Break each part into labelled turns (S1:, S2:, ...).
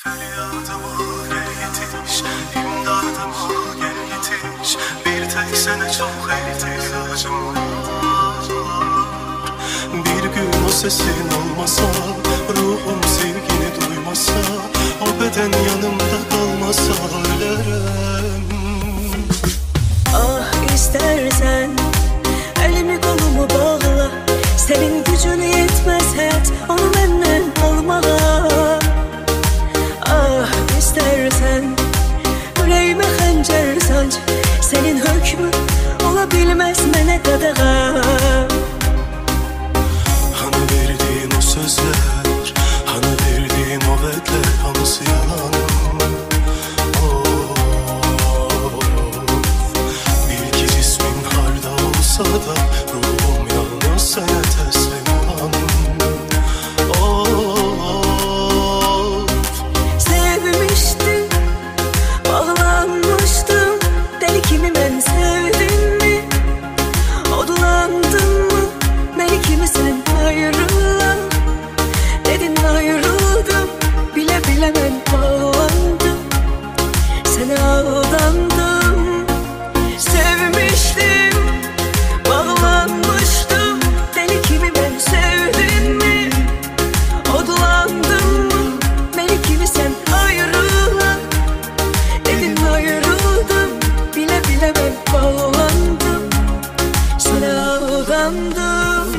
S1: Feryadıma gel yetiş, imdadıma gel yetiş. Bir tek sana çok ihtiyacım var. Bir gün o sesin olmasa, ruhum sevgini duymasa, o beden yanımda kalmasa ölerim.
S2: Ah istersen elimi kolumu bağla, senin gücün yetmez hayat, onu benden almalı. Ah istersen yüreğime xəncər sanc, senin hükmün olabilmez mənə qadağa.
S1: Hani verdiğin o sözler, hani verdiğin o vedler, hamısı yalan. Bil ki cismin harda olsa da, ruhum yalnız sana teslim olan.
S2: Sevmiştim, bağlanmıştım, deli kimi mən sevdim mi? Odulandım mı, beni kimi sen ayrılan? Dedin ayrıldım, bile bile ben bağlandım, sana aldandım. Sevmiştim, bağlanmıştım, deli kimi ben sevdim mi? Odulandım mı, beni kimi sen ayrılan? Dedin ayrıldım, bile bile ben bağlandım, sana aldandım.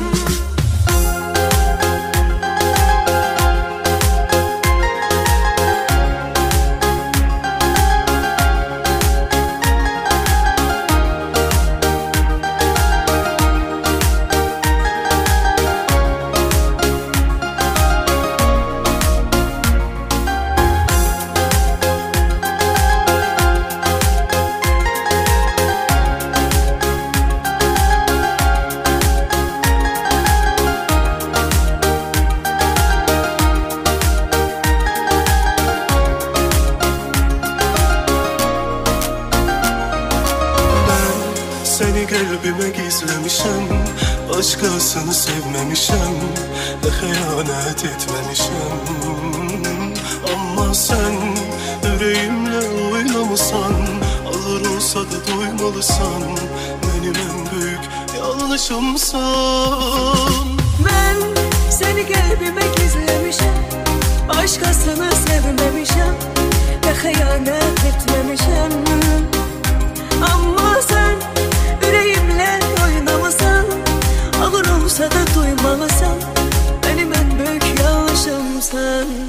S1: Seni kalbime gizlemişim, başkasını sevmemişim, ve hıyanet etmemişim. Ama sen yüreğimle oynamışsan, alır olsa da duymalısan, benim en büyük yanlışımsan.
S2: Ben seni kalbime gizlemişim, başkasını sevmemişim ve hıyanet etmemişim. Ama sen yüreğimle oynamasan, ağır olsa da duymalısan, benim en büyük yanlışımsan.